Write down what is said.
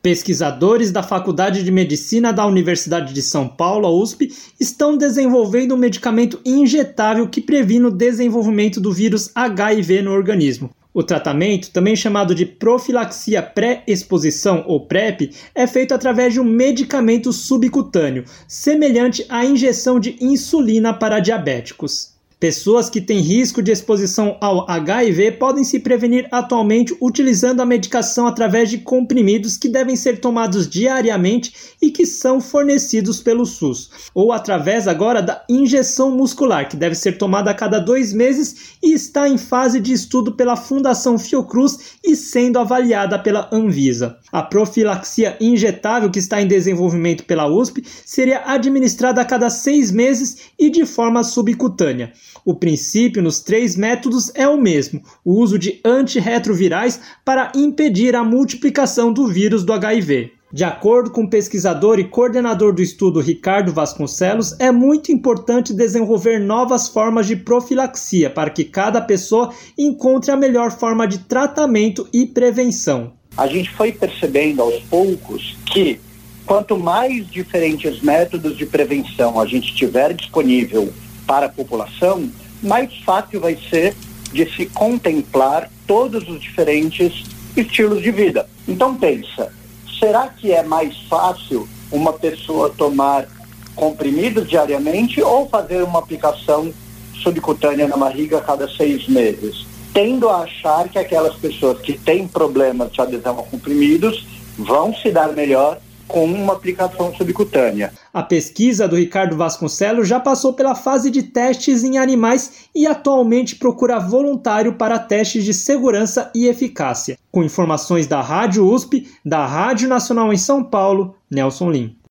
Pesquisadores da Faculdade de Medicina da Universidade de São Paulo, a USP, estão desenvolvendo um medicamento injetável que previne o desenvolvimento do vírus HIV no organismo. O tratamento, também chamado de profilaxia pré-exposição ou PrEP, é feito através de um medicamento subcutâneo, semelhante à injeção de insulina para diabéticos. Pessoas que têm risco de exposição ao HIV podem se prevenir atualmente utilizando a medicação através de comprimidos que devem ser tomados diariamente e que são fornecidos pelo SUS, ou através agora da injeção muscular, que deve ser tomada a cada 2 meses e está em fase de estudo pela Fundação Fiocruz e sendo avaliada pela Anvisa. A profilaxia injetável, que está em desenvolvimento pela USP, seria administrada a cada 6 meses e de forma subcutânea. O princípio nos 3 métodos é o mesmo, o uso de antirretrovirais para impedir a multiplicação do vírus do HIV. De acordo com o pesquisador e coordenador do estudo Ricardo Vasconcelos, é muito importante desenvolver novas formas de profilaxia para que cada pessoa encontre a melhor forma de tratamento e prevenção. A gente foi percebendo aos poucos que quanto mais diferentes métodos de prevenção a gente tiver disponível para a população, mais fácil vai ser de se contemplar todos os diferentes estilos de vida. Então pensa, será que é mais fácil uma pessoa tomar comprimidos diariamente ou fazer uma aplicação subcutânea na barriga a cada 6 meses? Tendo a achar que aquelas pessoas que têm problemas de adesão a comprimidos vão se dar melhor com uma aplicação subcutânea. A pesquisa do Ricardo Vasconcelos já passou pela fase de testes em animais e atualmente procura voluntário para testes de segurança e eficácia. Com informações da Rádio USP, da Rádio Nacional em São Paulo, Nelson Lim.